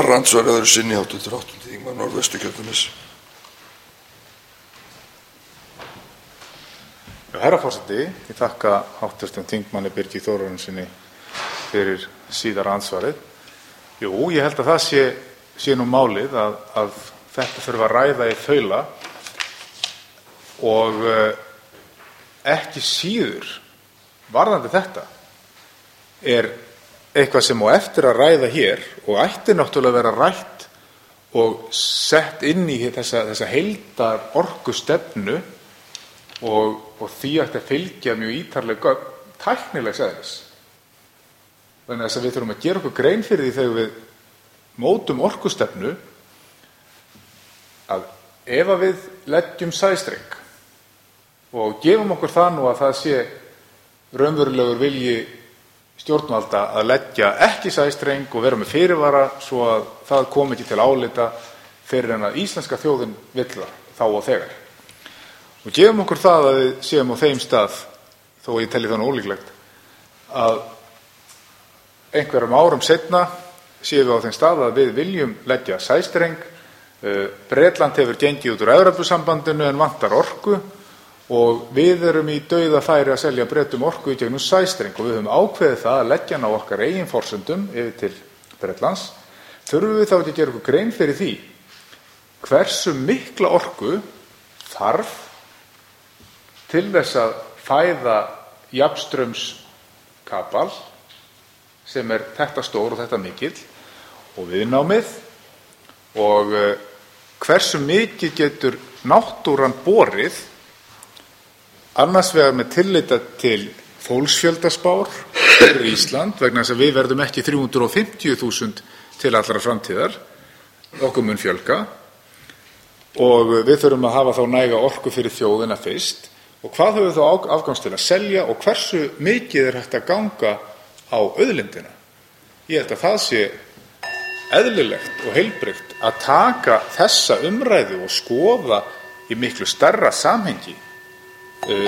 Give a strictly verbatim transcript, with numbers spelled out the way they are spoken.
Annar andsvar öðru sinni háttvirtur áttundi þingmaður Norðvesturkjördæmis. Herra forseti, ég þakka háttvirtum þingmanni Birgi Þórarinssyni fyrir síðara andsvarið. Jú, ég held að það sé, sé nú málið að, að þetta þurfa að ræða í þaula og uh, ekki síður varðandi þetta er eitthvað sem á eftir að ræða hér og ætti náttúrulega að vera rætt og sett inn í þessa, þessa heildar orkustefnu og, og því ætti að fylgja mjög ítarlega tæknilegs eðlis. Þannig að við þurfum að gera okkur grein fyrir því þegar við mótum orkustefnu að ef að við leggjum sæstreng og gefum okkur það nú að það sé raunverulegur vilji stjórnvalda að leggja ekki sæstreng og vera með fyrirvara svo að það komi ekki til álita fyrir en að íslenska þjóðin vill það þá og þegar. Og gefum okkur það að við séum á þeim stað, þó ég telli þannig ólíklegt, að einhverjum árum seinna séum við á þeim stað að við viljum leggja sæstreng. Bretland hefur gengið út úr Evrópusambandinu en vantar orku og við erum í dauðafæri að selja Bretum orku í gegnum sæstreng og við höfum ákveðið það að leggja hana á okkar eigin forsendum yfir til Bretlands. Þurfum við þá ekki að gera okkur grein fyrir því hversu mikla orku þarf til þess að fæða jafnstraumskapal sem er þetta stór og þetta mikill og viðnámið og hversu mikið getur náttúran borið annars vegar með tillita til fólksfjöldaspár fyrir Ísland vegna þess að við verðum ekki þrjú hundruð fimmtíu þúsund til allra framtíðar, okkur mun fjölga og við þurfum að hafa þá næga orku fyrir þjóðina fyrst og hvað höfum við þá afgangs til að selja og hversu mikið er hægt að ganga á auðlindina. Ég held að það sé eðlilegt og heilbrigt að taka þessa umræðu og skoða í miklu stærra samhengi